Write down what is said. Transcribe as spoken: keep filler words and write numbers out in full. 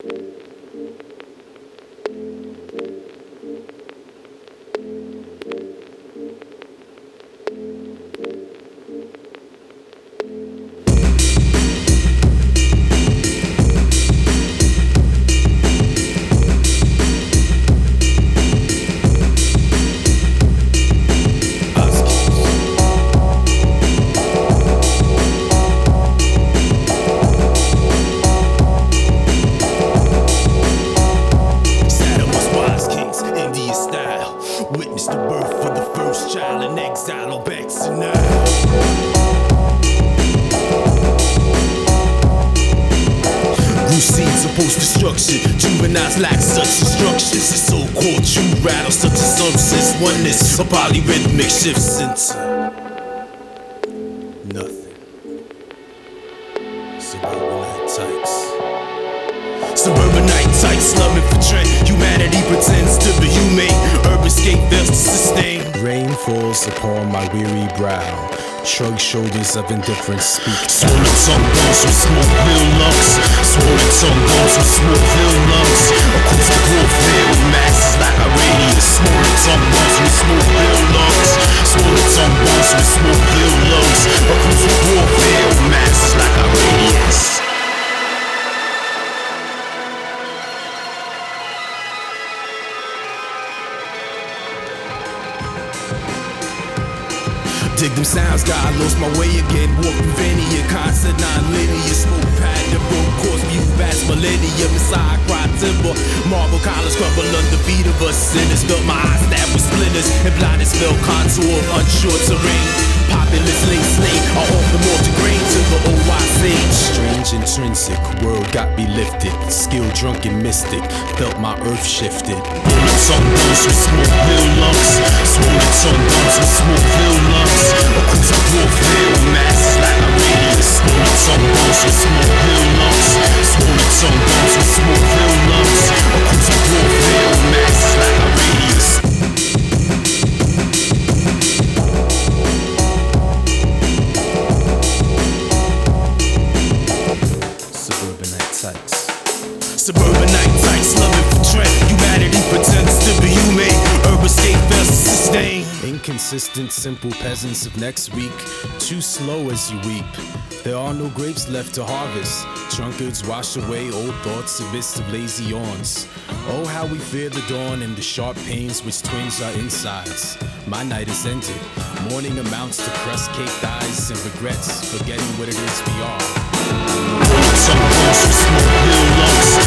Witness the birth of the first child in exile on back to now. Grew seeds of post-destruction. Juveniles lack such instructions. The so-called true rattle such as substance. Oneness, a polyrhythmic shifts into nothing. Suburbanite types. Suburbanite types slumming for trend. Humanity pretends to be humane. Urbanscape fails to sustain. Rain falls upon my weary brow. Shrug shoulders of indifference speak. Swollen tongue comes from smoke-filled lungs. Swollen tongue comes from smoke-filled lungs. Acoustic warfare masses like a radius. Swollen tongue comes from smoke-filled lungs. Swollen tongue comes from smoke-filled lungs. Acoustic warfare masses like a radius. Dig them sounds, God, I lost my way again. Walk through Vania, concert non-linear. Smoke pad, the broke course, view past millennium. Inside, cry timber, marble collars crumble under feet of us sinners. Felt my eyes stabbed with splinters, and blindness fell contour of unsure terrain. Populous late slate, I offer more to grain to the old wise sage. Strange intrinsic, world got me lifted. Skill drunken mystic, felt my earth shifted. Swollen tongue comes from smoke-filled lungs. Swollen tongue comes from smoke-filled lungs. Acoustic warfare masses like a radius. Swollen tongue comes from smoke-filled lungs. Swollen tongue comes from smoke-filled lungs. Acoustic warfare masses like a radius. Suburbanite types. Suburbanite types loving for trend. Humanity pretends to be humane. Urbanscape fails to sustain. Inconsistent, simple peasants of next week. Too slow as you weep. There are no grapes left to harvest. Drunkards wash away old thoughts amidst of lazy yawns. Oh, how we fear the dawn and the sharp pains which twinge our insides. My night is ended. Morning amounts to crust-caked eyes and regrets, forgetting what it is we are. Swollen tongue comes from smoke-filled lungs.